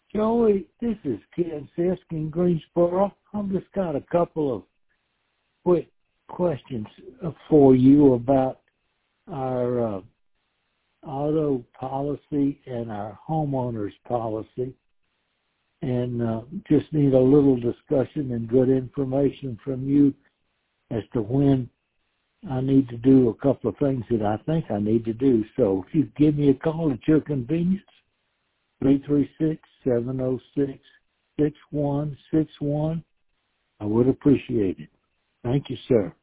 Joey, this is Ken Sisk in Greensboro. I've just got a couple of quick questions for you about our auto policy and our homeowners policy, and just need a little discussion and good information from you as to when I need to do a couple of things that I think I need to do. So if you give me a call at your convenience, 336-706-6161, I would appreciate it. Thank you, sir.